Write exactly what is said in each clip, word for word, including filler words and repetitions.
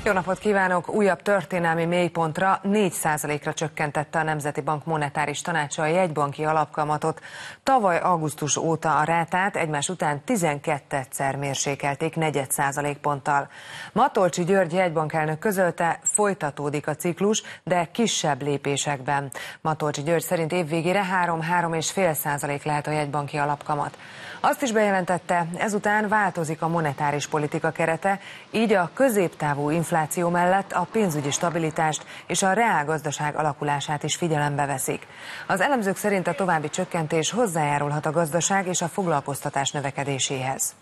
Jó napot kívánok! Újabb történelmi mélypontra, négy százalékra csökkentette a Nemzeti Bank monetáris tanácsa a jegybanki alapkamatot. Tavaly augusztus óta a rátát egymás után tizenkettőszer mérsékelték negyed százalékponttal. Matolcsy György jegybankelnök közölte, folytatódik a ciklus, de kisebb lépésekben. Matolcsy György szerint évvégére három-három egész öt százalék lehet a jegybanki alapkamat. Azt is bejelentette, ezután változik a monetáris politika kerete, így a középtávú infláció mellett a pénzügyi stabilitást és a reálgazdaság alakulását is figyelembe veszik. Az elemzők szerint a további csökkentés hozzájárulhat a gazdaság és a foglalkoztatás növekedéséhez.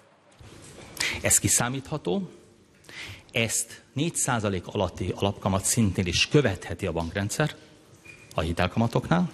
Ez kiszámítható, ezt négy százalék alatti alapkamat szintén is követheti a bankrendszer a hitelkamatoknál.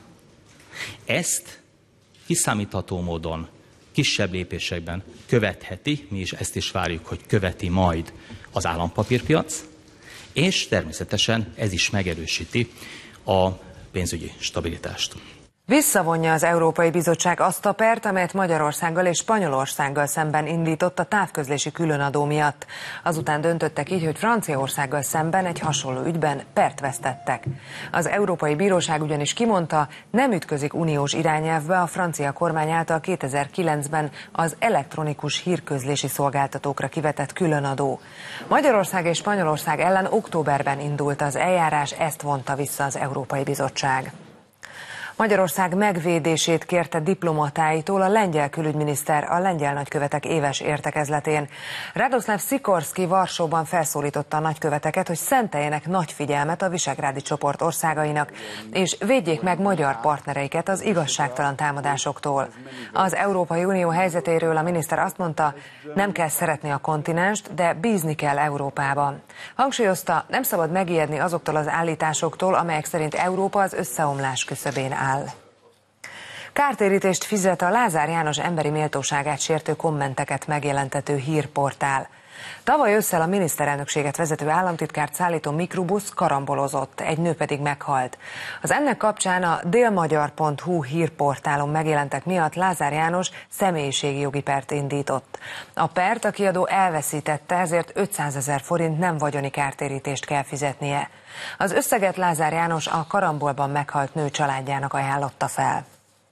Ezt kiszámítható módon kisebb lépésekben követheti, mi is ezt is várjuk, hogy követi majd az állampapírpiac, és természetesen ez is megerősíti a pénzügyi stabilitást. Visszavonja az Európai Bizottság azt a pert, amelyet Magyarországgal és Spanyolországgal szemben indított a távközlési különadó miatt. Azután döntöttek így, hogy Franciaországgal szemben egy hasonló ügyben pert vesztettek. Az Európai Bíróság ugyanis kimondta, nem ütközik uniós irányelvbe a francia kormány által kétezer-kilencben az elektronikus hírközlési szolgáltatókra kivetett különadó. Magyarország és Spanyolország ellen októberben indult az eljárás, ezt vonta vissza az Európai Bizottság. Magyarország megvédését kérte diplomatáitól a lengyel külügyminiszter a lengyel nagykövetek éves értekezletén. Radoslav Sikorski Varsóban felszólította a nagyköveteket, hogy szenteljenek nagy figyelmet a visegrádi csoport országainak, és védjék meg magyar partnereiket az igazságtalan támadásoktól. Az Európai Unió helyzetéről a miniszter azt mondta, nem kell szeretni a kontinenst, de bízni kell Európában. Hangsúlyozta, nem szabad megijedni azoktól az állításoktól, amelyek szerint Európa az összeomlás küszöbén áll. Kártérítést fizet a Lázár János emberi méltóságát sértő kommenteket megjelentető hírportál. Tavaly ősszel a miniszterelnökséget vezető államtitkárt szállító mikrobusz karambolozott, egy nő pedig meghalt. Az ennek kapcsán a délmagyar pont hu hírportálon megjelentek miatt Lázár János személyiségi jogi pert indított. A pert a kiadó elveszítette, ezért ötszázezer forint nem vagyoni kártérítést kell fizetnie. Az összeget Lázár János a karambolban meghalt nő családjának ajánlotta fel.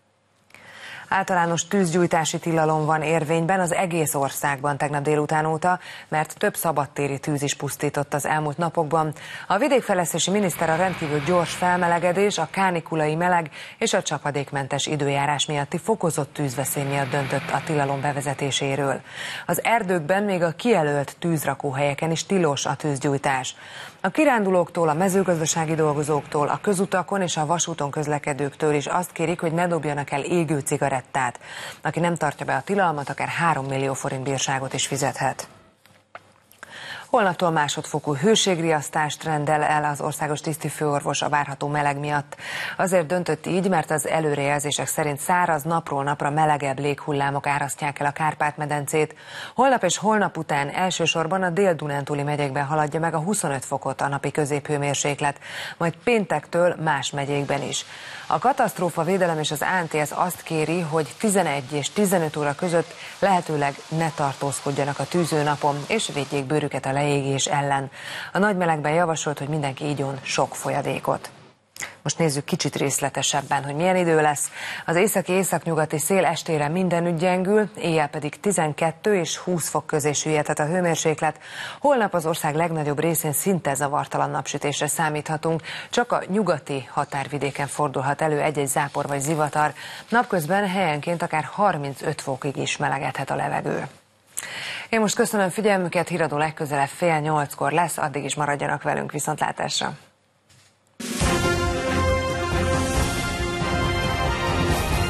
Általános tűzgyújtási tilalom van érvényben az egész országban tegnap délután óta, mert több szabadtéri tűz is pusztított az elmúlt napokban. A vidékfejlesztési miniszter a rendkívül gyors felmelegedés, a kánikulai meleg és a csapadékmentes időjárás miatti fokozott tűzveszély miatt döntött a tilalom bevezetéséről. Az erdőkben, még a kijelölt tűzrakóhelyeken is tilos a tűzgyújtás. A kirándulóktól, a mezőgazdasági dolgozóktól, a közutakon és a vasúton közlekedőktől is azt kérik, hogy ne dobjanak el égő cigarettát. Aki nem tartja be a tilalmat, akár három millió forint bírságot is fizethet. Holnaptól másodfokú hőségriasztást rendel el az országos tisztifőorvos a várható meleg miatt. Azért döntött így, mert az előrejelzések szerint száraz, napról napra melegebb léghullámok árasztják el a Kárpát-medencét. Holnap és holnap után elsősorban a dél-dunántúli megyékben haladja meg a huszonöt fokot a napi középhőmérséklet, majd péntektől más megyékben is. A katasztrófa védelem és az á en té es azt kéri, hogy tizenegy és tizenöt óra között lehetőleg ne tartózkodjanak a tűzőnapon, és védjék bőrüket a leégés ellen. A nagy melegben javasolt, hogy mindenki igyon sok folyadékot. Most nézzük kicsit részletesebben, hogy milyen idő lesz. Az északi északnyugati szél estére mindenütt gyengül, éjjel pedig tizenkettő és húsz fok közé süllyedhet a hőmérséklet. Holnap az ország legnagyobb részén szinte zavartalan napsütésre számíthatunk, csak a nyugati határvidéken fordulhat elő egy-egy zápor vagy zivatar. Napközben helyenként akár harmincöt fokig is melegedhet a levegő. Én most köszönöm figyelmüket, híradó legközelebb fél nyolckor lesz, addig is maradjanak velünk, viszontlátásra!